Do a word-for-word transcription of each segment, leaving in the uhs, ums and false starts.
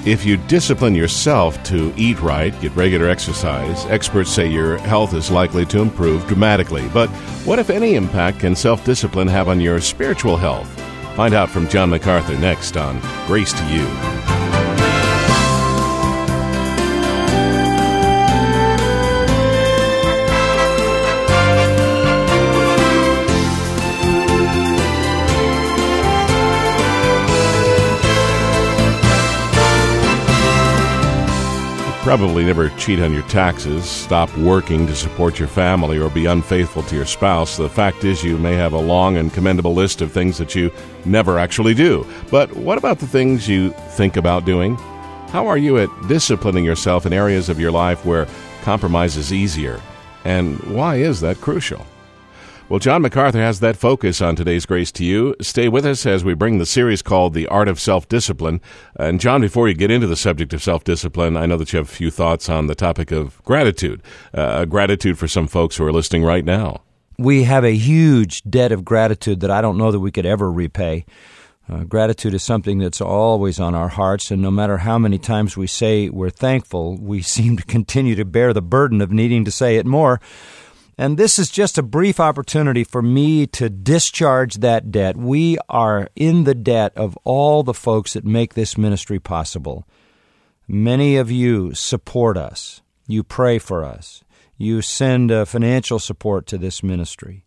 If you discipline yourself to eat right, get regular exercise, experts say your health is likely to improve dramatically. But what, if any, impact can self-discipline have on your spiritual health? Find out from John MacArthur next on Grace to You. Probably never cheat on your taxes, stop working to support your family, or be unfaithful to your spouse. The fact is, you may have a long and commendable list of things that you never actually do. But what about the things you think about doing? How are you at disciplining yourself in areas of your life where compromise is easier? And why is that crucial? Well, John MacArthur has that focus on today's Grace to You. Stay with us as we bring the series called The Art of Self-Discipline. And John, before you get into the subject of self-discipline, I know that you have a few thoughts on the topic of gratitude, uh, gratitude for some folks who are listening right now. We have a huge debt of gratitude that I don't know that we could ever repay. Uh, gratitude is something that's always on our hearts, and no matter how many times we say we're thankful, we seem to continue to bear the burden of needing to say it more. And this is just a brief opportunity for me to discharge that debt. We are in the debt of all the folks that make this ministry possible. Many of you support us. You pray for us. You send uh, financial support to this ministry.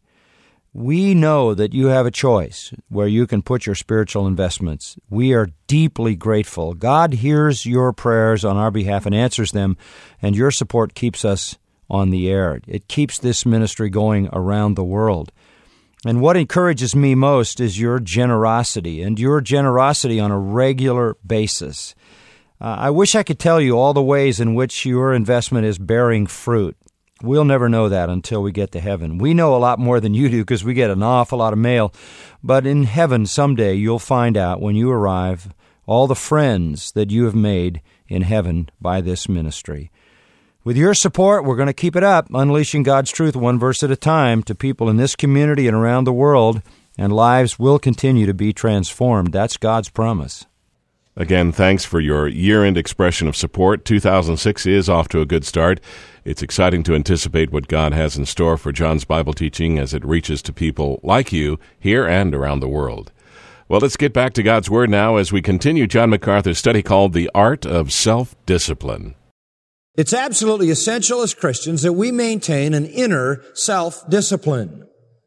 We know that you have a choice where you can put your spiritual investments. We are deeply grateful. God hears your prayers on our behalf and answers them, and your support keeps us on the air. It keeps this ministry going around the world. And what encourages me most is your generosity, and your generosity on a regular basis. Uh, I wish I could tell you all the ways in which your investment is bearing fruit. We'll never know that until we get to heaven. We know a lot more than you do because we get an awful lot of mail. But in heaven someday you'll find out when you arrive all the friends that you have made in heaven by this ministry. With your support, we're going to keep it up, unleashing God's truth one verse at a time to people in this community and around the world, and lives will continue to be transformed. That's God's promise. Again, thanks for your year-end expression of support. two thousand six is off to a good start. It's exciting to anticipate what God has in store for John's Bible teaching as it reaches to people like you here and around the world. Well, let's get back to God's Word now as we continue John MacArthur's study called The Art of Self-Discipline. It's absolutely essential as Christians that we maintain an inner self-discipline.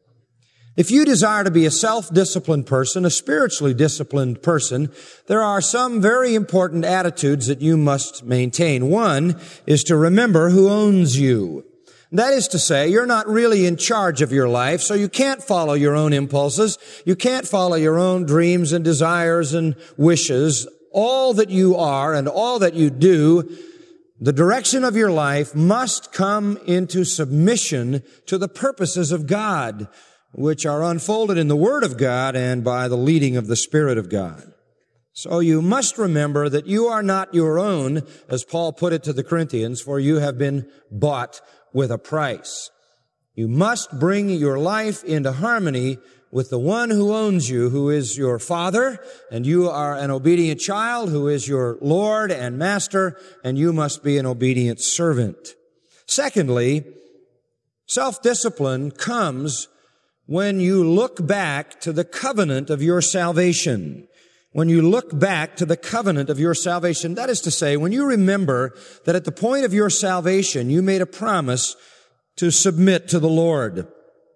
If you desire to be a self-disciplined person, a spiritually disciplined person, there are some very important attitudes that you must maintain. One is to remember who owns you. That is to say, you're not really in charge of your life, so you can't follow your own impulses. You can't follow your own dreams and desires and wishes. All that you are and all that you do, the direction of your life must come into submission to the purposes of God, which are unfolded in the Word of God and by the leading of the Spirit of God. So you must remember that you are not your own, as Paul put it to the Corinthians, for you have been bought with a price. You must bring your life into harmony with the one who owns you, who is your Father, and you are an obedient child, who is your Lord and Master, and you must be an obedient servant. Secondly, self-discipline comes when you look back to the covenant of your salvation. When you look back to the covenant of your salvation, that is to say, when you remember that at the point of your salvation, you made a promise to submit to the Lord.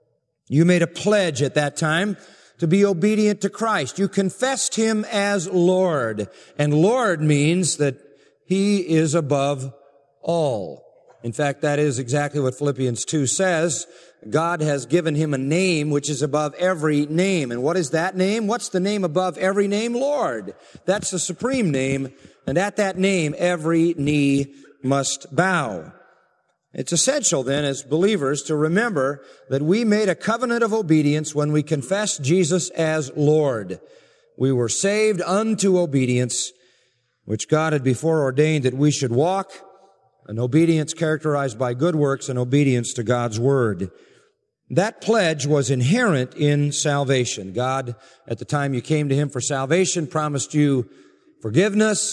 You made a pledge at that time to be obedient to Christ. You confessed Him as Lord. And Lord means that He is above all. In fact, that is exactly what Philippians two says. God has given Him a name which is above every name. And what is that name? What's the name above every name? Lord. That's the supreme name. And at that name, every knee must bow. It's essential then as believers to remember that we made a covenant of obedience when we confessed Jesus as Lord. We were saved unto obedience, which God had before ordained that we should walk, an obedience characterized by good works and obedience to God's Word. That pledge was inherent in salvation. God, at the time you came to Him for salvation, promised you forgiveness,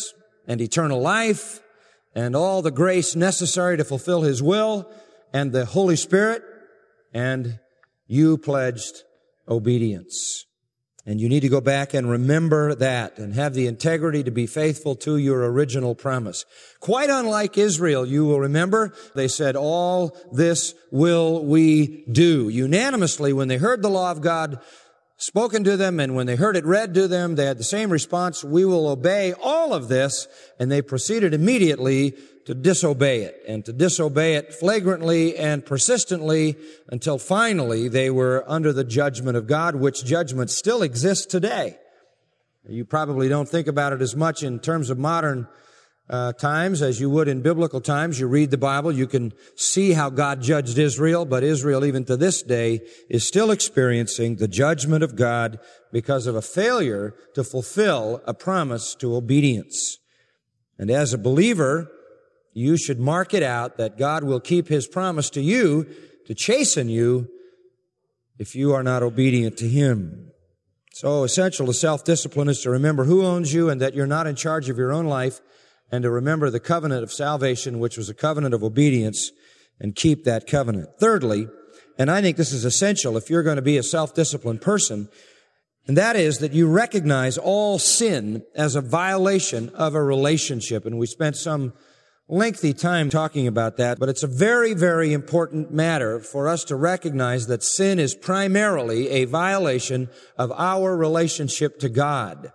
and eternal life and all the grace necessary to fulfill His will and the Holy Spirit, and you pledged obedience. And you need to go back and remember that and have the integrity to be faithful to your original promise. Quite unlike Israel, you will remember, they said, all this will we do. Unanimously, when they heard the law of God spoken to them, and when they heard it read to them, they had the same response: we will obey all of this. And they proceeded immediately to disobey it, and to disobey it flagrantly and persistently until finally they were under the judgment of God, which judgment still exists today. You probably don't think about it as much in terms of modern uh, times as you would in biblical times. You read the Bible, you can see how God judged Israel, but Israel, even to this day, is still experiencing the judgment of God because of a failure to fulfill a promise to obedience. And as a believer, you should mark it out that God will keep His promise to you to chasten you if you are not obedient to Him. So essential to self-discipline is to remember who owns you and that you're not in charge of your own life, and to remember the covenant of salvation, which was a covenant of obedience, and keep that covenant. Thirdly, and I think this is essential if you're going to be a self-disciplined person, and that is that you recognize all sin as a violation of a relationship. And we spent some lengthy time talking about that, but it's a very, very important matter for us to recognize that sin is primarily a violation of our relationship to God.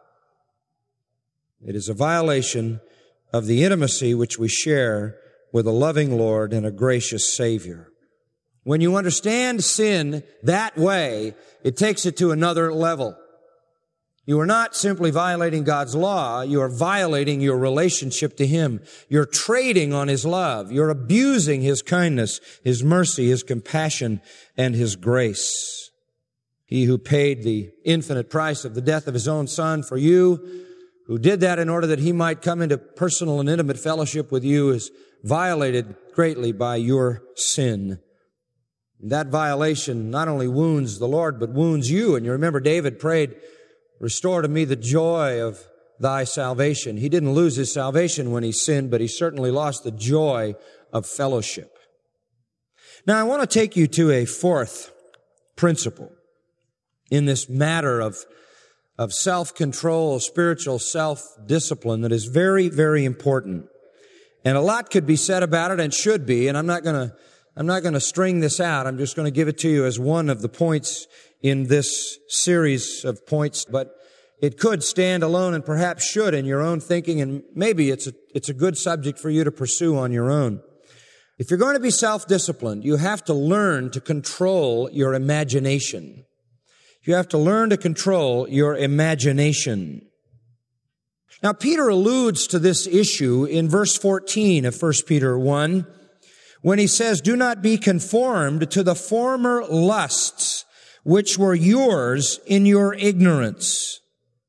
It is a violation of the intimacy which we share with a loving Lord and a gracious Savior. When you understand sin that way, it takes it to another level. You are not simply violating God's law, you are violating your relationship to Him. You're trading on His love. You're abusing His kindness, His mercy, His compassion, and His grace. He who paid the infinite price of the death of His own Son for you, who did that in order that He might come into personal and intimate fellowship with you, is violated greatly by your sin. And that violation not only wounds the Lord, but wounds you. And you remember David prayed, "Restore to me the joy of thy salvation." He didn't lose his salvation when he sinned, but he certainly lost the joy of fellowship. Now, I want to take you to a fourth principle in this matter of, of self-control, spiritual self-discipline that is very, very important. And a lot could be said about it and should be, and I'm not going to, I'm not going to string this out. I'm just going to give it to you as one of the points in this series of points, but it could stand alone and perhaps should in your own thinking, and maybe it's a, it's a good subject for you to pursue on your own. If you're going to be self-disciplined, you have to learn to control your imagination. You have to learn to control your imagination. Now, Peter alludes to this issue in verse fourteen of First Peter one, when he says, "Do not be conformed to the former lusts which were yours in your ignorance."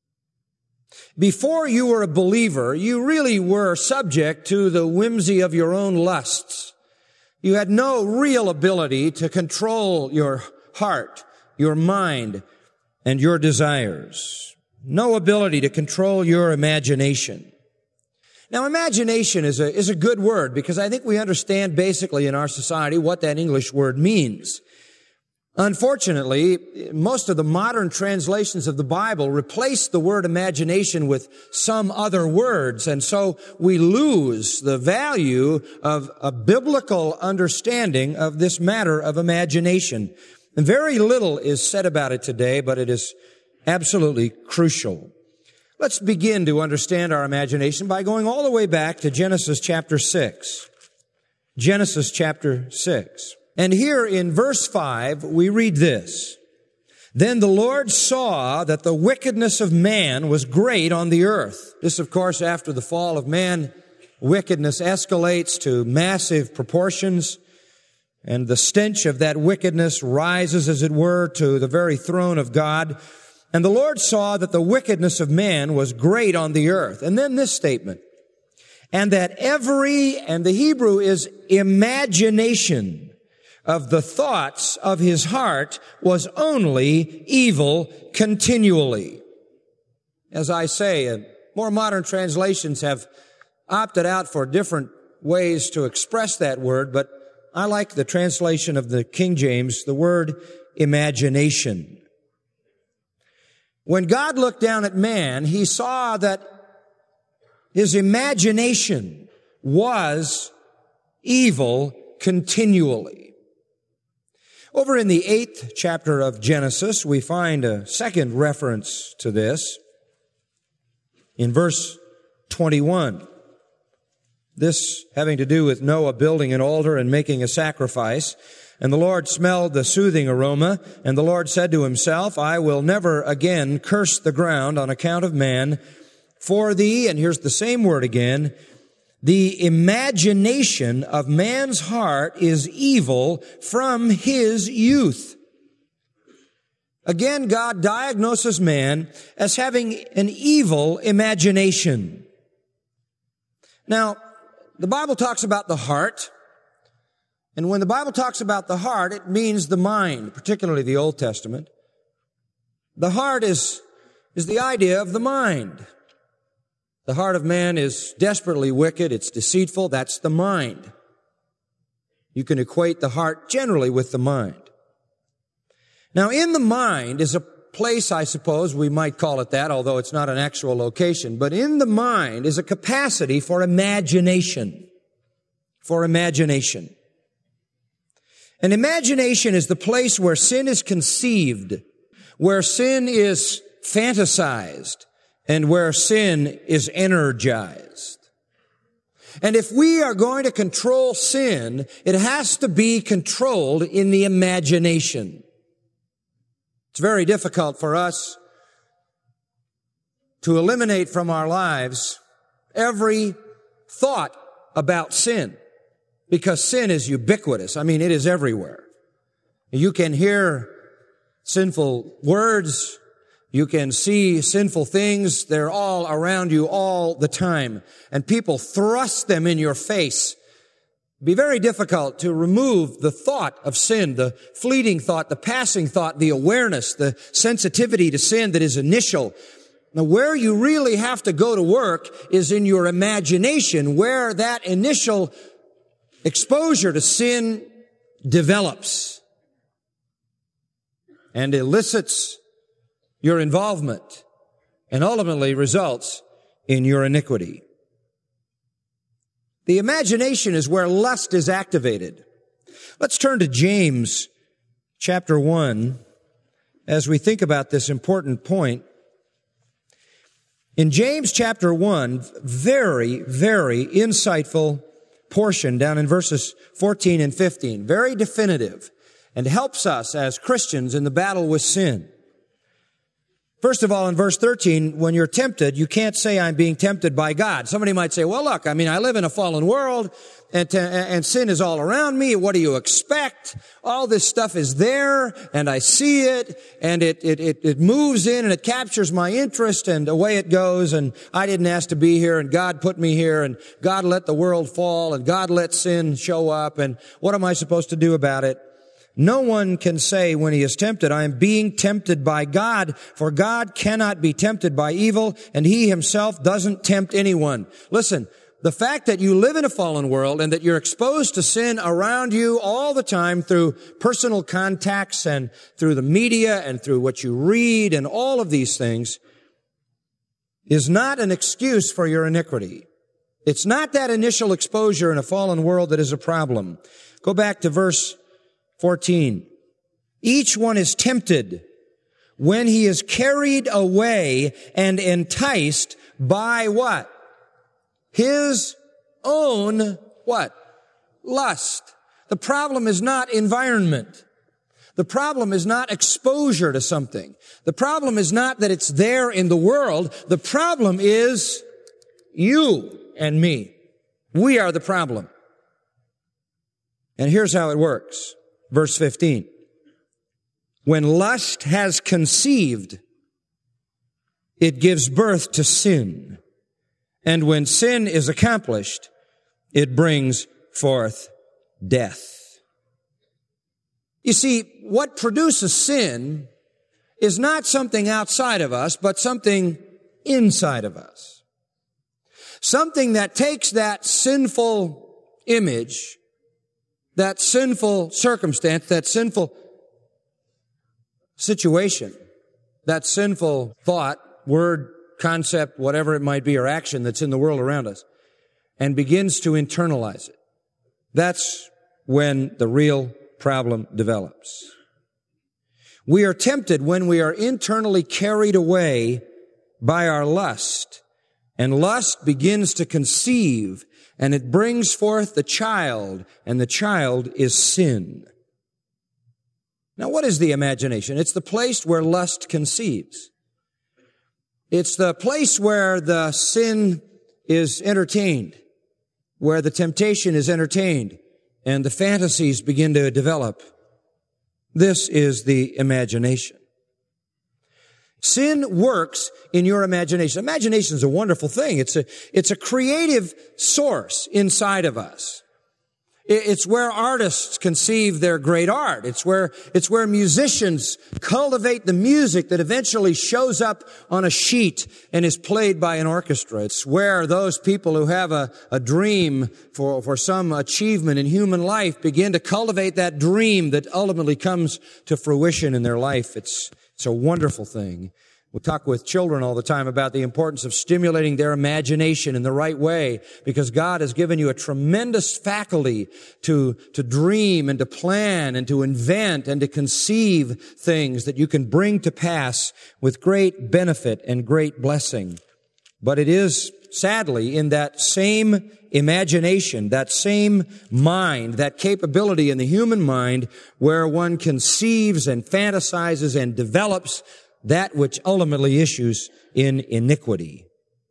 Before you were a believer, you really were subject to the whimsy of your own lusts. You had no real ability to control your heart, your mind, and your desires. No ability to control your imagination. Now, imagination is a, is a good word because I think we understand basically in our society what that English word means. Unfortunately, most of the modern translations of the Bible replace the word imagination with some other words, and so we lose the value of a biblical understanding of this matter of imagination. And very little is said about it today, but it is absolutely crucial. Let's begin to understand our imagination by going all the way back to Genesis chapter six. Genesis chapter six. And here in verse five, we read this: "Then the Lord saw that the wickedness of man was great on the earth." This, of course, after the fall of man, wickedness escalates to massive proportions, and the stench of that wickedness rises, as it were, to the very throne of God. "And the Lord saw that the wickedness of man was great on the earth." And then this statement: "And that every," and the Hebrew is imagination, "of the thoughts of his heart was only evil continually." As I say, more modern translations have opted out for different ways to express that word, but I like the translation of the King James, the word imagination. When God looked down at man, He saw that his imagination was evil continually. Over in the eighth chapter of Genesis, we find a second reference to this in verse twenty-one. This having to do with Noah building an altar and making a sacrifice. And the Lord smelled the soothing aroma, and the Lord said to himself, I will never again curse the ground on account of man, for thee, and here's the same word again, the imagination of man's heart is evil from his youth. Again, God diagnoses man as having an evil imagination. Now, the Bible talks about the heart, and when the Bible talks about the heart, it means the mind, particularly the Old Testament. The heart is, is the idea of the mind. The heart of man is desperately wicked, it's deceitful, that's the mind. You can equate the heart generally with the mind. Now, in the mind is a place, I suppose, we might call it that, although it's not an actual location, but in the mind is a capacity for imagination. For imagination. And imagination is the place where sin is conceived, where sin is fantasized, and where sin is energized. And if we are going to control sin, it has to be controlled in the imagination. It's very difficult for us to eliminate from our lives every thought about sin, because sin is ubiquitous. I mean, it is everywhere. You can hear sinful words. You can see sinful things. They're all around you all the time. And people thrust them in your face. It'd be very difficult to remove the thought of sin, the fleeting thought, the passing thought, the awareness, the sensitivity to sin that is initial. Now, where you really have to go to work is in your imagination, where that initial exposure to sin develops and elicits your involvement and ultimately results in your iniquity. The imagination is where lust is activated. Let's turn to James chapter one as we think about this important point. In James chapter one, very, very insightful portion down in verses fourteen and fifteen, very definitive, and helps us as Christians in the battle with sin. First of all, in verse thirteen, when you're tempted, you can't say, I'm being tempted by God. Somebody might say, well, look, I mean, I live in a fallen world, and, t- and sin is all around me. What do you expect? All this stuff is there, and I see it, and it, it, it, it moves in, and it captures my interest, and away it goes, and I didn't ask to be here, and God put me here, and God let the world fall, and God let sin show up, and what am I supposed to do about it? No one can say when he is tempted, I am being tempted by God, for God cannot be tempted by evil, and He Himself doesn't tempt anyone. Listen, the fact that you live in a fallen world and that you're exposed to sin around you all the time through personal contacts and through the media and through what you read and all of these things is not an excuse for your iniquity. It's not that initial exposure in a fallen world that is a problem. Go back to verse fourteen. Each one is tempted when he is carried away and enticed by what? His own what? Lust. The problem is not environment. The problem is not exposure to something. The problem is not that it's there in the world. The problem is you and me. We are the problem. And here's how it works. Verse fifteen. When lust has conceived, it gives birth to sin. And when sin is accomplished, it brings forth death. You see, what produces sin is not something outside of us, but something inside of us. Something that takes that sinful image, that sinful circumstance, that sinful situation, that sinful thought, word, concept, whatever it might be, or action that's in the world around us, and begins to internalize it. That's when the real problem develops. We are tempted when we are internally carried away by our lust, and lust begins to conceive, and it brings forth the child, and the child is sin. Now, what is the imagination? It's the place where lust conceives. It's the place where the sin is entertained, where the temptation is entertained, and the fantasies begin to develop. This is the imagination. Sin works in your imagination. Imagination is a wonderful thing. It's a, it's a creative source inside of us. It's where artists conceive their great art. It's where, it's where musicians cultivate the music that eventually shows up on a sheet and is played by an orchestra. It's where those people who have a, a dream for, for some achievement in human life begin to cultivate that dream that ultimately comes to fruition in their life. It's, it's a wonderful thing. We talk with children all the time about the importance of stimulating their imagination in the right way, because God has given you a tremendous faculty to, to dream and to plan and to invent and to conceive things that you can bring to pass with great benefit and great blessing. But it is, sadly, in that same imagination, that same mind, that capability in the human mind where one conceives and fantasizes and develops that which ultimately issues in iniquity.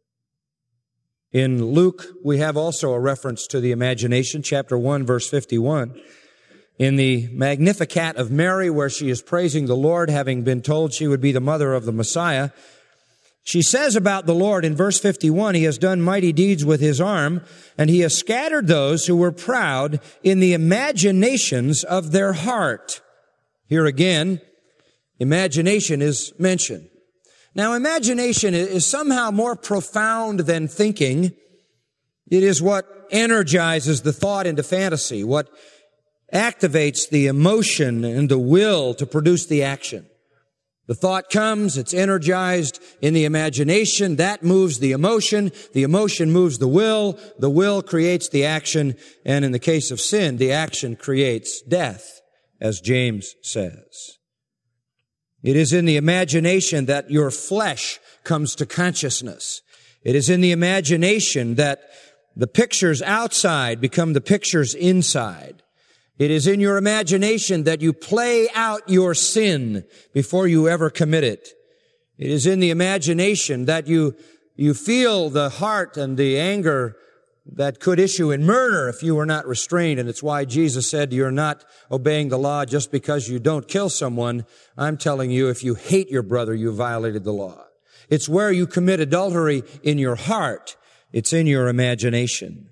In Luke, we have also a reference to the imagination, chapter one, verse fifty-one. In the Magnificat of Mary, where she is praising the Lord, having been told she would be the mother of the Messiah, she says about the Lord in verse fifty-one, He has done mighty deeds with His arm, and He has scattered those who were proud in the imaginations of their heart. Here again, imagination is mentioned. Now, imagination is somehow more profound than thinking. It is what energizes the thought into fantasy, what activates the emotion and the will to produce the action. The thought comes, it's energized in the imagination, that moves the emotion, the emotion moves the will, the will creates the action, and in the case of sin, the action creates death, as James says. It is in the imagination that your flesh comes to consciousness. It is in the imagination that the pictures outside become the pictures inside. It is in your imagination that you play out your sin before you ever commit it. It is in the imagination that you, you feel the heart and the anger that could issue in murder if you were not restrained. And it's why Jesus said, you're not obeying the law just because you don't kill someone. I'm telling you, if you hate your brother, you violated the law. It's where you commit adultery in your heart. It's in your imagination.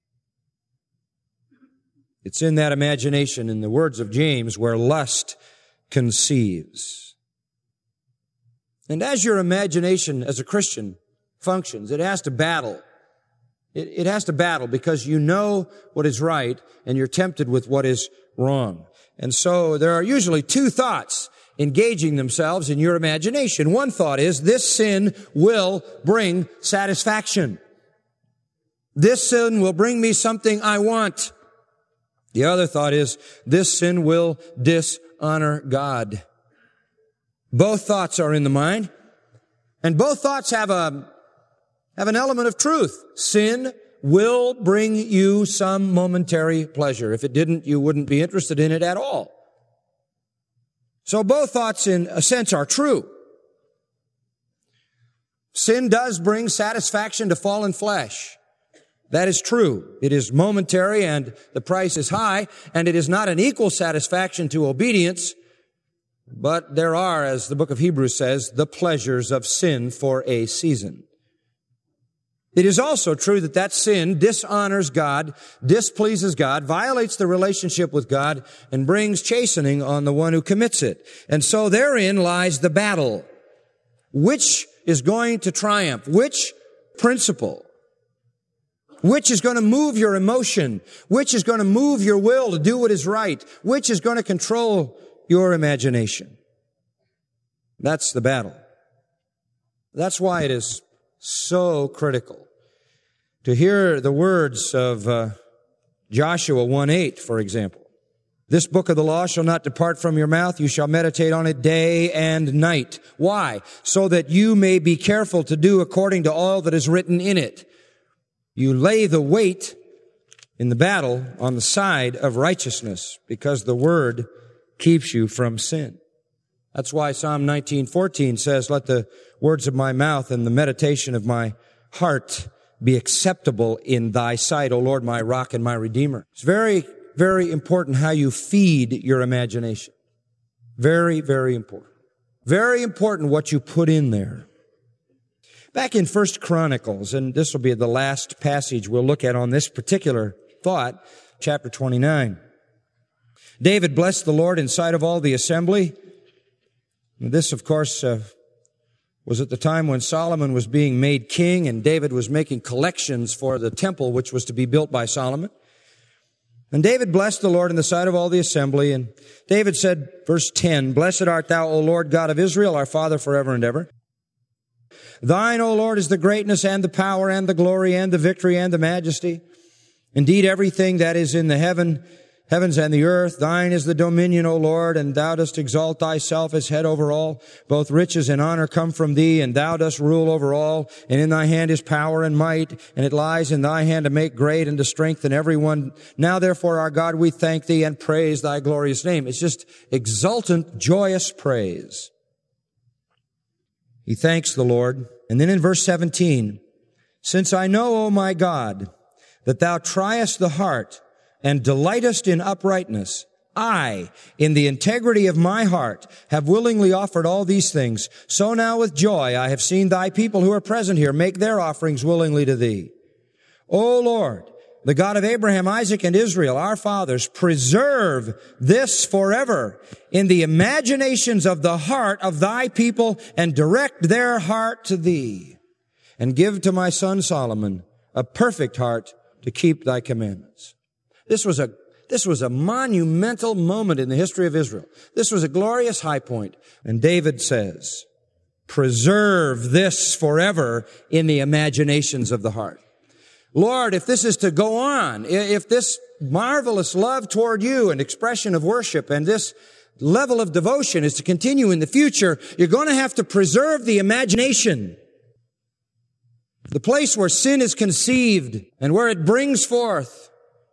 It's in that imagination, in the words of James, where lust conceives. And as your imagination as a Christian functions, it has to battle. It, it has to battle because you know what is right and you're tempted with what is wrong. And so there are usually two thoughts engaging themselves in your imagination. One thought is, this sin will bring satisfaction. This sin will bring me something I want. The other thought is, this sin will dishonor God. Both thoughts are in the mind, and both thoughts have a have an element of truth. Sin will bring you some momentary pleasure. If it didn't, you wouldn't be interested in it at all. So both thoughts, in a sense, are true. Sin does bring satisfaction to fallen flesh. That is true. It is momentary and the price is high, and it is not an equal satisfaction to obedience, but there are, as the book of Hebrews says, the pleasures of sin for a season. It is also true that that sin dishonors God, displeases God, violates the relationship with God, and brings chastening on the one who commits it. And so therein lies the battle. Which is going to triumph? Which principle Which is going to move your emotion? Which is going to move your will to do what is right? Which is going to control your imagination? That's the battle. That's why it is so critical to hear the words of uh, Joshua one eight, for example. This book of the law shall not depart from your mouth. You shall meditate on it day and night. Why? So that you may be careful to do according to all that is written in it. You lay the weight in the battle on the side of righteousness because the word keeps you from sin. That's why Psalm nineteen fourteen says, let the words of my mouth and the meditation of my heart be acceptable in thy sight, O Lord, my rock and my redeemer. It's very, very important how you feed your imagination. Very, very important. Very important what you put in there. Back in First Chronicles, and this will be the last passage we'll look at on this particular thought, chapter twenty-nine. David blessed the Lord in sight of all the assembly. This, of course, uh, was at the time when Solomon was being made king, and David was making collections for the temple which was to be built by Solomon. And David blessed the Lord in the sight of all the assembly, and David said, verse ten, Blessed art thou, O Lord God of Israel, our Father forever and ever. Thine, O Lord, is the greatness and the power and the glory and the victory and the majesty. Indeed, everything that is in the heaven, heavens and the earth, thine is the dominion, O Lord, and thou dost exalt thyself as head over all. Both riches and honor come from thee, and thou dost rule over all. And in thy hand is power and might, and it lies in thy hand to make great and to strengthen everyone. Now, therefore, our God, we thank thee and praise thy glorious name. It's just exultant, joyous praise. He thanks the Lord. And then in verse seventeen, Since I know, O my God, that thou triest the heart and delightest in uprightness, I, in the integrity of my heart, have willingly offered all these things. So now with joy I have seen thy people who are present here make their offerings willingly to thee. O Lord, the God of Abraham, Isaac, and Israel, our fathers, preserve this forever in the imaginations of the heart of thy people and direct their heart to thee. And give to my son Solomon a perfect heart to keep thy commandments. This was a, this was a monumental moment in the history of Israel. This was a glorious high point. And David says, preserve this forever in the imaginations of the heart. Lord, if this is to go on, if this marvelous love toward you and expression of worship and this level of devotion is to continue in the future, you're going to have to preserve the imagination. The place where sin is conceived and where it brings forth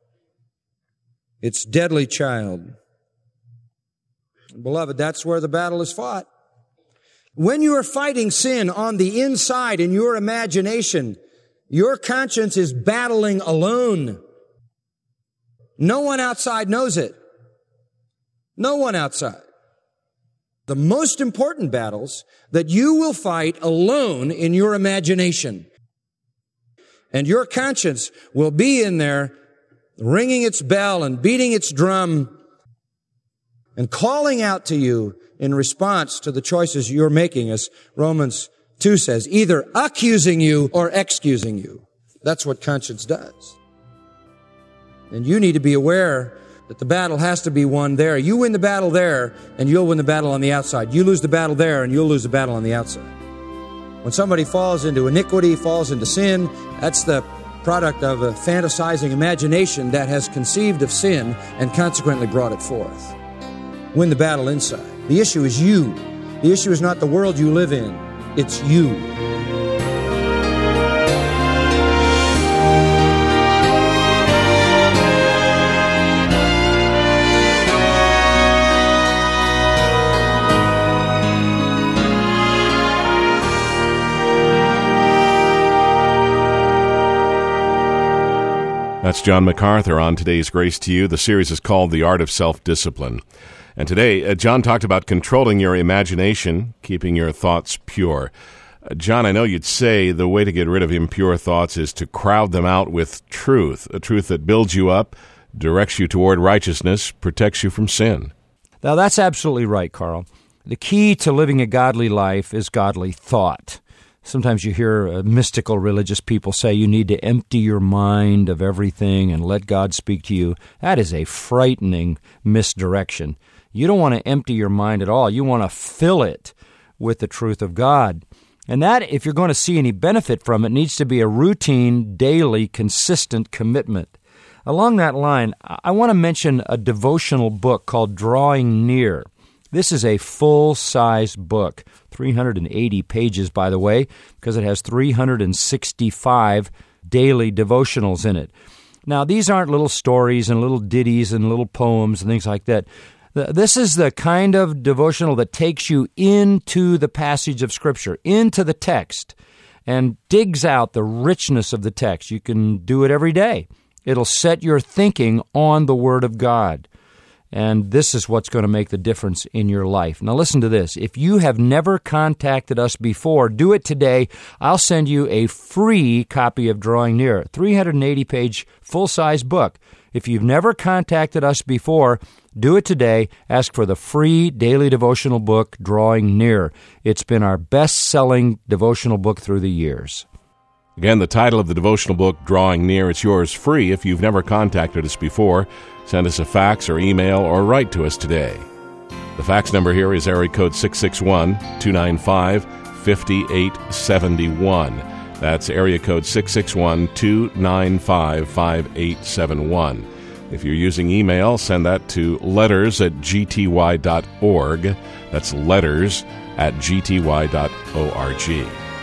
its deadly child. Beloved, that's where the battle is fought. When you are fighting sin on the inside in your imagination, your conscience is battling alone. No one outside knows it. No one outside. The most important battles that you will fight alone in your imagination. And your conscience will be in there ringing its bell and beating its drum and calling out to you in response to the choices you're making, as Romans two says, either accusing you or excusing you. That's what conscience does. And you need to be aware that the battle has to be won there. You win the battle there, and you'll win the battle on the outside. You lose the battle there, and you'll lose the battle on the outside. When somebody falls into iniquity, falls into sin, that's the product of a fantasizing imagination that has conceived of sin and consequently brought it forth. Win the battle inside. The issue is you. The issue is not the world you live in. It's you. That's John MacArthur on today's Grace to You. The series is called The Art of Self-Discipline. And today, uh, John talked about controlling your imagination, keeping your thoughts pure. Uh, John, I know you'd say the way to get rid of impure thoughts is to crowd them out with truth, a truth that builds you up, directs you toward righteousness, protects you from sin. Now, that's absolutely right, Carl. The key to living a godly life is godly thought. Sometimes you hear uh, mystical religious people say you need to empty your mind of everything and let God speak to you. That is a frightening misdirection. You don't want to empty your mind at all. You want to fill it with the truth of God. And that, if you're going to see any benefit from it, needs to be a routine, daily, consistent commitment. Along that line, I want to mention a devotional book called Drawing Near. This is a full-size book, three hundred eighty pages, by the way, because it has three hundred sixty-five daily devotionals in it. Now, these aren't little stories and little ditties and little poems and things like that. This is the kind of devotional that takes you into the passage of Scripture, into the text, and digs out the richness of the text. You can do it every day. It'll set your thinking on the Word of God. And this is what's going to make the difference in your life. Now listen to this. If you have never contacted us before, do it today. I'll send you a free copy of Drawing Near, three hundred eighty page full-size book. If you've never contacted us before, do it today. Ask for the free daily devotional book, Drawing Near. It's been our best-selling devotional book through the years. Again, the title of the devotional book, Drawing Near, it's yours free if you've never contacted us before. Send us a fax or email or write to us today. The fax number here is area code six six one, two nine five, five eight seven one. That's area code six six one, two nine five, five eight seven one. If you're using email, send that to letters at g t y dot org. That's letters at g t y dot org.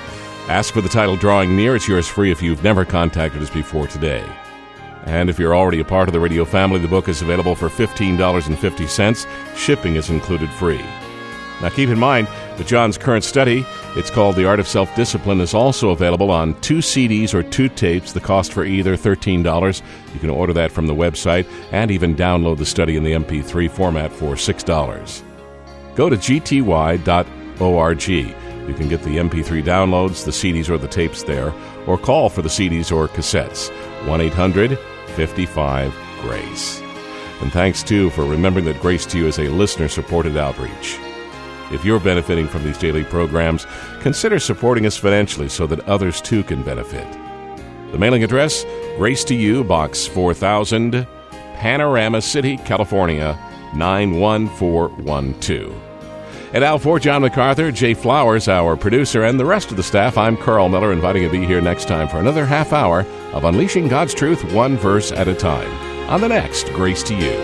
Ask for the title Drawing Near. It's yours free if you've never contacted us before today. And if you're already a part of the radio family, the book is available for fifteen dollars and fifty cents. Shipping is included free. Now keep in mind that John's current study, it's called The Art of Self-Discipline, is also available on two C Ds or two tapes. The cost for either thirteen dollars. You can order that from the website and even download the study in the M P three format for six dollars. Go to g t y dot org. You can get the M P three downloads, the C Ds or the tapes there, or call for the C Ds or cassettes, one eight hundred, fifty-five, GRACE. And thanks, too, for remembering that Grace to You is a listener-supported outreach. If you're benefiting from these daily programs, consider supporting us financially so that others, too, can benefit. The mailing address, Grace to You, Box four thousand, Panorama City, California, nine one four one two. And now for John MacArthur, Jay Flowers, our producer, and the rest of the staff, I'm Carl Miller, inviting you to be here next time for another half hour of Unleashing God's Truth one verse at a time. On the next Grace to You.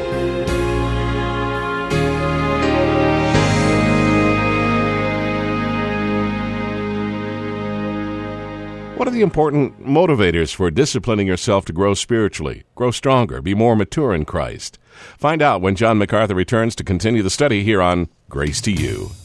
What are the important motivators for disciplining yourself to grow spiritually, grow stronger, be more mature in Christ? Find out when John MacArthur returns to continue the study here on Grace to You.